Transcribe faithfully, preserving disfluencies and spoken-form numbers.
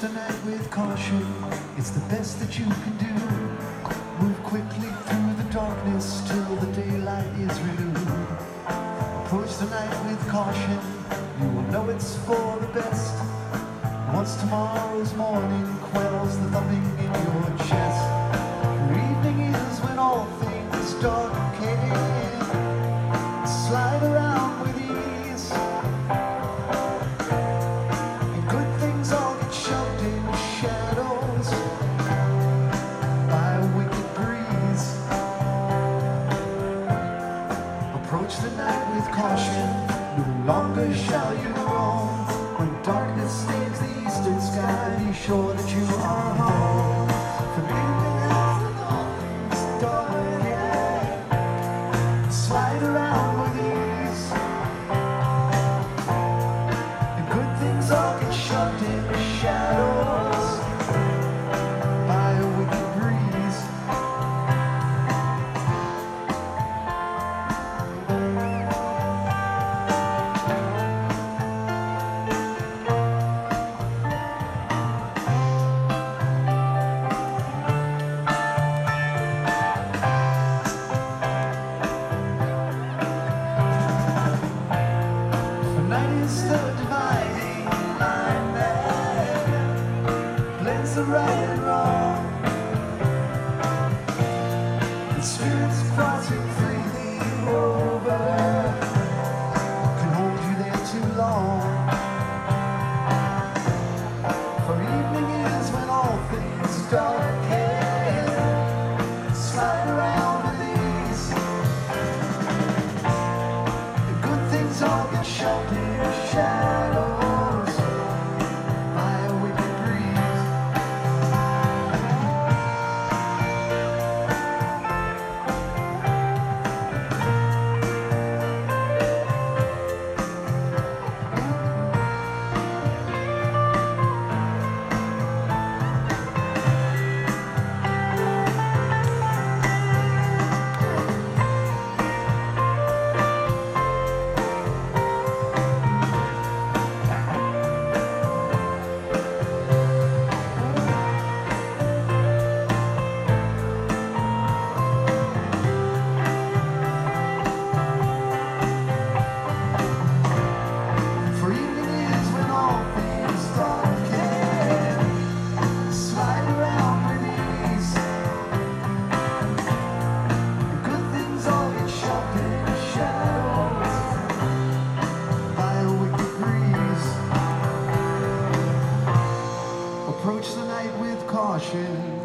the night with caution, it's the best that you can do. Move quickly through the darkness till the daylight is renewed. Approach the night with caution, you will know it's for the best. Once tomorrow's morning quells the thumping in your chest. Your evening is when all things darken. Slide around with ease, and good things all get shoved in shadows by a wicked breeze. Approach the night with caution, no longer shall you roam. When darkness stains the eastern sky, be sure that you are home. For evening as the all things darken, slide around with ease, and good things all get shoved in shadows by a wicked breeze. Is the dividing line that blends the right and wrong, and spirits crossing freely over can hold you there too long. For evening is when all things darken. Slide around with ease, and good things all get shoved in shadows by a wicked breeze. Approach the night with caution.